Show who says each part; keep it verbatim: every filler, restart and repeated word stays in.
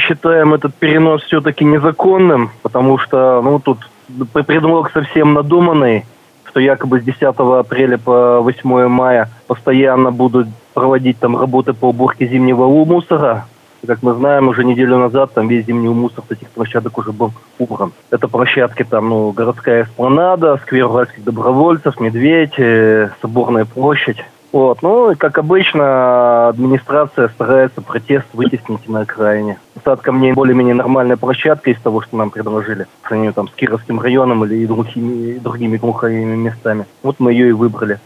Speaker 1: считаем этот перенос все-таки незаконным, потому что, ну, тут предлог совсем надуманный, что якобы с десятого апреля по восьмое мая постоянно будут проводить там работы по уборке зимнего мусора. Как мы знаем, уже неделю назад там весь зимний мусор с этих площадок уже был убран. Это площадки там, ну, городская эспланада, сквер уральских добровольцев, Медведь, э, Соборная площадь. Вот, ну, и как обычно, администрация старается протест вытеснить на окраине. Сад камней более-менее нормальная площадка из того, что нам предложили, по сравнению там с Кировским районом или и другими, и другими глухими местами. Вот мы ее и выбрали.